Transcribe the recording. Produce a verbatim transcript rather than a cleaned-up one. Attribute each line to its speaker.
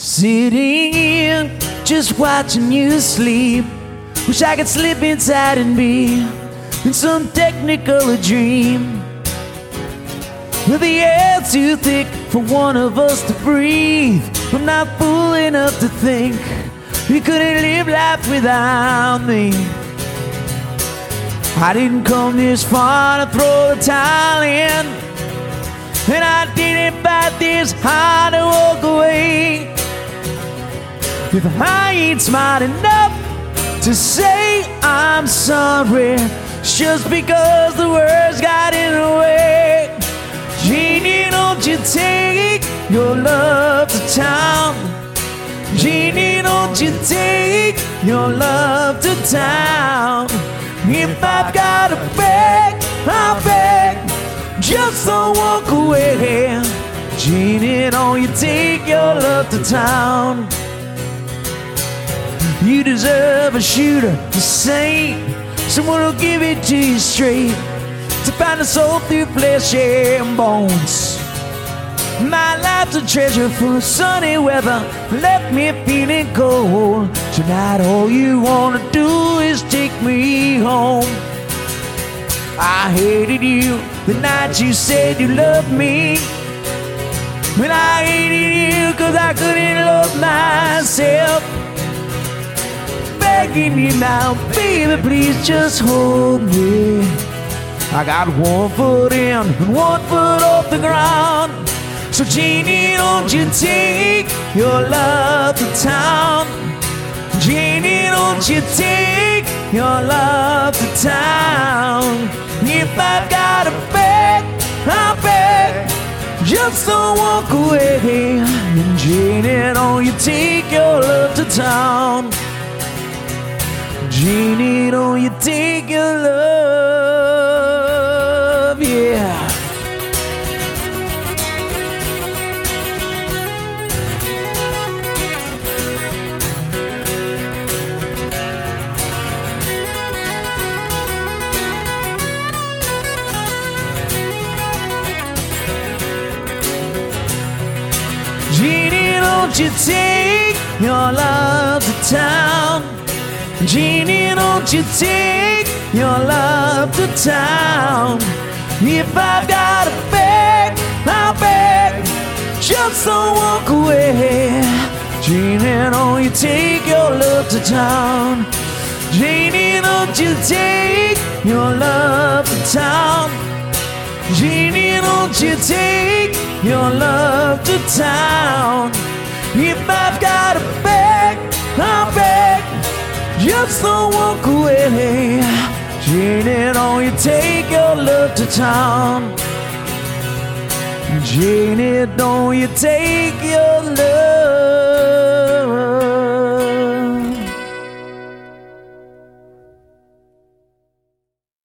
Speaker 1: Sitting in, just watching you sleep. Wish I could slip inside and be in some technicolor dream. With the air too thick for one of us to breathe. I'm not fool enough to think you couldn't live life without me. I didn't come this far to throw the towel in, and I didn't fight this hard to walk away. If I ain't smart enough to say I'm sorry, it's just because the words got in the way. Jeannie, don't you take your love to town. Jeannie, don't you take your love to town. If I've got to beg, I'll beg, just don't walk away. Jeannie, don't you take your love to town. You deserve a shooter, a saint, someone who'll give it to you straight, to find a soul through flesh and bones. My life's a treasure full of sunny weather, left me feeling cold. Tonight all you wanna do is take me home. I hated you the night you said you loved me, and I hated you cause I couldn't love myself. Begging you now, baby, please just hold me. I got one foot in and one foot off the ground. So Jeannie, don't you take your love to town. Jeannie, don't you take your love to town. If I've got to beg, I'll beg, just don't walk away. And Jeannie, don't you take your love to town. Jeannie, don't you take your love, yeah. Jeannie, don't you take your love to town. Jeannie, don't you take your love to town. If I've got to beg, I'll beg, just don't walk away. Jeannie, don't you take your love to town. Jeannie, don't you take your love to town. Jeannie, don't you take your love to town. If I've got to beg, I'll beg, just don't walk away. Jeannie, don't you take your love to town. Jeannie, don't you take your love